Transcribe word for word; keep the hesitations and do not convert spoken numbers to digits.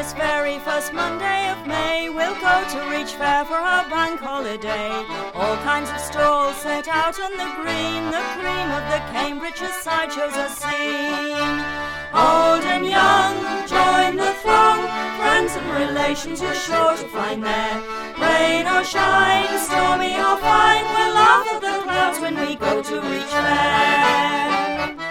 this very first Monday of May, we'll go to Reach Fair for our bank holiday. All kinds of stalls set out on the green, the cream of the Cambridgeshire sideshows are seen. Old and young, join the throng, friends and relations you're sure to find there. Rain or shine, stormy or fine, we'll laugh at the clouds when we go to Reach Fair.